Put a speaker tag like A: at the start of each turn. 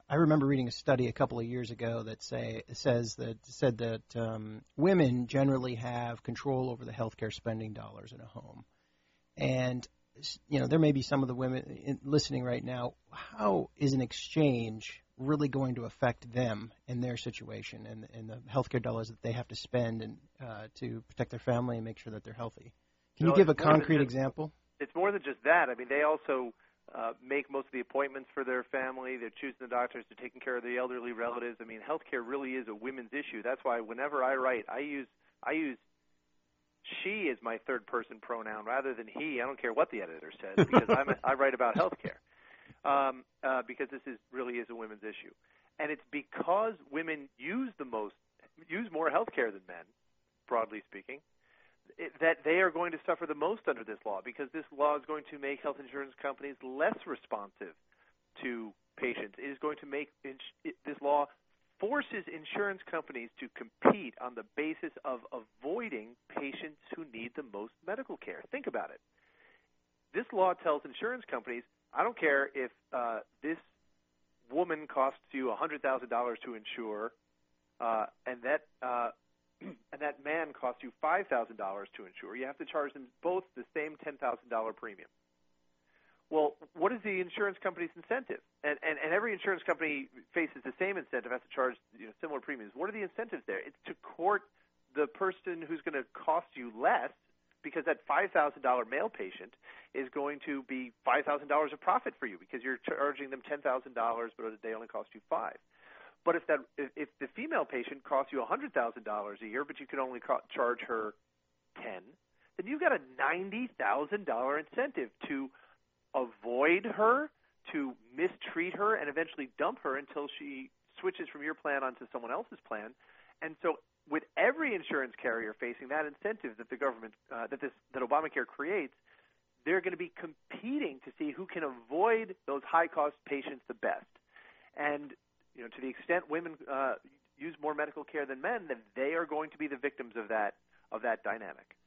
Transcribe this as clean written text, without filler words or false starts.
A: I remember reading a study a couple of years ago that said that women generally have control over the healthcare spending dollars in a home, and there may be some of the women listening right now. How is an exchange really going to affect them and their situation and the healthcare dollars that they have to spend and to protect their family and make sure that they're healthy? Can you give a concrete example?
B: It's more than just that. I mean, they also make most of the appointments for their family. They're choosing the doctors. They're taking care of the elderly relatives. I mean, healthcare really is a women's issue. That's why whenever I write, I use she as my third person pronoun rather than he. I don't care what the editor says because I write about healthcare because this really is a women's issue, and it's because women use more healthcare than men, broadly speaking, that they are going to suffer the most under this law, because this law is going to make health insurance companies less responsive to patients. It is going to make this law forces insurance companies to compete on the basis of avoiding patients who need the most medical care. Think about it. This law tells insurance companies, I don't care if this woman costs you $100,000 to insure, and that man costs you $5,000 to insure. You have to charge them both the same $10,000 premium. Well, what is the insurance company's incentive? And every insurance company faces the same incentive, has to charge similar premiums. What are the incentives there? It's to court the person who's going to cost you less, because that $5,000 male patient is going to be $5,000 of profit for you because you're charging them $10,000, but they only cost you $5,000. But if the female patient costs you $100,000 a year, but you can only charge her $10,000, then you've got a $90,000 incentive to avoid her, to mistreat her, and eventually dump her until she switches from your plan onto someone else's plan. And so, with every insurance carrier facing that incentive that the government, that Obamacare creates, they're going to be competing to see who can avoid those high-cost patients the best. And to the extent women use more medical care than men, then they are going to be the victims of that dynamic.